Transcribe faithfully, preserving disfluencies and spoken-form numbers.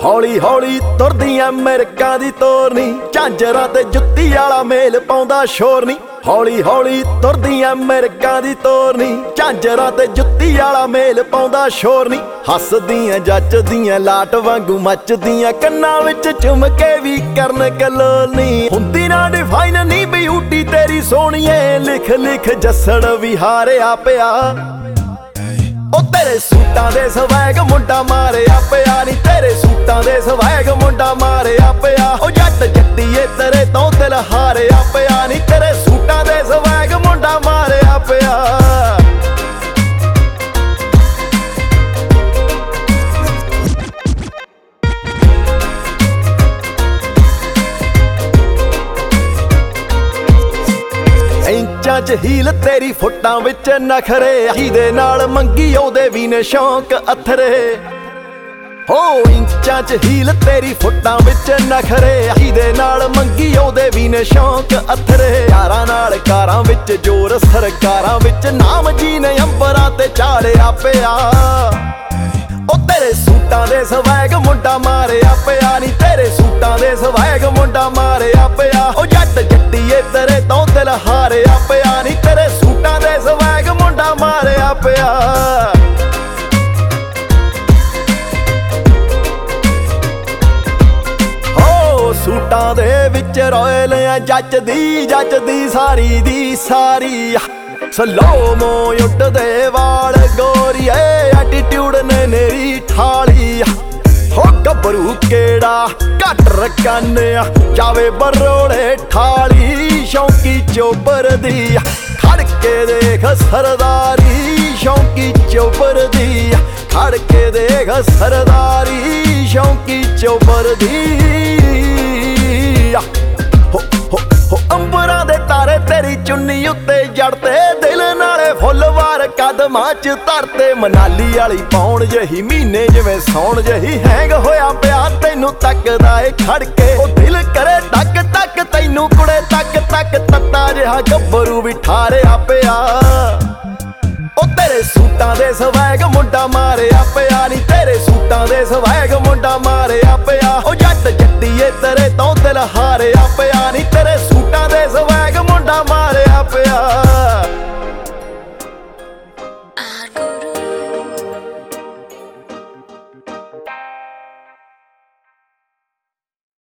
ਹੌਲੀ ਹੌਲੀ ਤੁਰਦੀਆਂ ਮਿਰਕਾਂ ਦੀ ਤੋਰਨੀ, ਝਾਂਜਰਾਂ ਤੇ ਜੁੱਤੀ ਵਾਲਾ ਮੇਲ ਪਾਉਂਦਾ ਸ਼ੋਰ ਨੀ। ਹੌਲੀ ਹੌਲੀ ਤੁਰਦੀਆਂ ਮਿਰਕਾਂ ਦੀ ਤੋਰਨੀ, ਝਾਂਜਰਾਂ ਤੇ ਜੁੱਤੀ ਵਾਲਾ ਮੇਲ ਪਾਉਂਦਾ ਸ਼ੋਰ ਨੀ। ਹੱਸਦੀਆਂ ਜੱਚਦੀਆਂ ਲਾਟ ਵਾਂਗੂ ਮੱਚਦੀਆਂ, ਕੰਨਾਂ ਵਿੱਚ ਝੁਮਕੇ ਵੀ ਕਰਨ ਕਲੋਲ ਨੀ। ਹੁੰਦੀ ਨਾ ਡਿਫਾਈਨ ਨੀ ਬਿਊਟੀ ਤੇਰੀ ਸੋਹਣੀਏ, ਲਿਖ ਲਿਖ ਜੱਸੜ ਵੀ ਹਾਰਿਆ ਪਿਆ। ਉਹ ਤੇਰੇ ਸੂਟਾਂ ਦੇ ਸਵੈਗ ਮੁੰਡਾ ਮਾਰਿਆ ਪਿਆ ਨੀ, ਤੇਰੇ ਸੂਟਾਂ ਦੇ ਸਵੈਗ ਮੁੰਡਾ ਮਾਰਿਆ ਪਿਆ। ਉਹ ਜੱਟ ਜੱਟੀਏ ਤੇਰੇ ਤੋਂ ਦਿਲ ਹਾਰਿਆ ਪਿਆ ਨੀ, ਤੇਰੇ ਸੂਟਾਂ ਦੇ ਸਵੈਗ ਮੁੰਡਾ ਮਾਰਿਆ ਪਿਆ। ਇੰਚਾਂ ਚ ਹੀਲ ਤੇਰੀ ਫੁੱਟਾਂ ਵਿੱਚ ਨਖਰੇ, ਜਿਹਦੇ ਨਾਲ ਮੰਗੀ ਉਹਦੇ ਵੀ ਨੇ ਸ਼ੌਂਕ ਅਥਰੇ। ਹੋ ਇੰਚਾਂ ਚ ਹੀਲ ਤੇਰੀ ਫੁੱਟਾਂ ਵਿੱਚ ਨਖਰੇ, ਜਿਹਦੇ ਨਾਲ ਮੰਗੀ ਉਹਦੇ ਵੀ ਨੇ ਸ਼ੌਂਕ ਅਥਰੇ। ਯਾਰਾਂ ਨਾਲ ਕਾਰਾਂ ਵਿੱਚ ਜ਼ੋਰ, ਸਰਕਾਰਾਂ ਵਿੱਚ ਨਾਮ ਜੀ ਨੇ ਅੰਬਰਾਂ ਤੇ ਚਾੜਿਆ ਪਿਆ। ਉਹ ਤੇਰੇ ਸੂਟਾਂ ਦੇ ਸਵੈਗ ਮੁੰਡਾ ਮਾਰਿਆ ਪਿਆ ਨੀ, ਤੇਰੇ ਸੂਟਾਂ ਦੇ ਸਵੈਗ ਮੁੰਡਾ ਮਾਰਿਆ ਪਿਆ। ਉਹ ਜੱਟ ਜੱਟੀਏ ਤੇਰੇ ਤੋਂ ਦਿਲ ਹਾਰਿਆ ਪਿਆ ਨੀ, ਤੇਰੇ ਸੂਟਾਂ ਦੇ ਸਵੈਗ ਮੁੰਡਾ ਮਾਰਿਆ ਪਿਆ। ਹੋ ਸੂਟਾਂ ਦੇ ਵਿੱਚ ਰੋਇਲ ਆ ਜੱਚਦੀ ਜੱਚਦੀ ਸਾਰੀ ਦੀ ਸਾਰੀ। ਸਲੋ ਮੋ ਉੱਡਦੇ ਵਾਲ ਗੋਰੀਏ, ਐਟੀਟਿਊਡ ਨੇ ਨੇਰੀ ਠਾਲੀ। ਹੋ ਗੱਭਰੂ ਕਿਹੜਾ ਘੱਟ ਰਕਾਨਿਆ, ਜਾਵੇ ਬਰੋਲੇ ਠਾਲੀ। ਸ਼ੌਂਕੀ ਚੋਬਰ ਦੀ ਖੜ ਕੇ ਦੇਖ ਸਰਦਾਰੀ, ਸ਼ੌਂਕੀ ਚੋਬਰ ਦੀ ਖੜ ਕੇ ਦੇਖ ਸਰਦਾਰੀ, ਸ਼ੌਂਕੀ ਚੋਬਰ ਦੀ। ਹੋ ਹੋ ਹੋ ਅੰਬਰਾਂ ਦੇ ਤਾਰੇ ਤੇਰੀ ਚੁੰਨੀ ਉੱਤੇ ਜੜਤੇ, ਦਿਲ ਨਾਲੇ ਫੁੱਲਵਾਰ ਕਦਮਾਂ ਚ ਧਰਤੇ। ਮਨਾਲੀ ਵਾਲੀ ਪੌਣ ਜਹੀ ਮਹੀਨੇ ਜਿਵੇਂ ਸੌਣ ਜਹੀ, ਹੈਂਗ ਹੋਇਆ ਪਿਆ ਤੈਨੂੰ ਤੱਕਦਾ ਏ ਖੜ ਕੇ। ਉਹ ਦਿਲ ਕਰੇ ਟੱਕ ਟੱਕ ਤੈਨੂੰ ਕੁੜੇ ਤੱਕ ਤੱਕ, ਤੱਤਾ ਜਿਹਾ ਗੱਭਰੂ ਵੀ ਠਾਰਿਆ ਪਿਆ। ਉਹ ਤੇਰੇ ਸੂਟਾਂ ਦੇ ਸਵੈਗ ਮੁੰਡਾ ਮਾਰਿਆ ਪਿਆ ਨੀ, ਤੇਰੇ ਸੂਟਾਂ ਦੇ ਸਵੈਗ ਮੁੰਡਾ ਮਾਰਿਆ ਪਿਆ। ਉਹ ਜੱਟ ਜੱਟੀਏ ਤੇਰੇ ਤੋਂ ਦਿਲ ਹਾਰਿਆ ਪਿਆ ਨੀ, ਤੇਰੇ ਸੂਟਾਂ ਦੇ ਸਵੈਗ ਮੁੰਡਾ ਮਾਰਿਆ ਪਿਆ।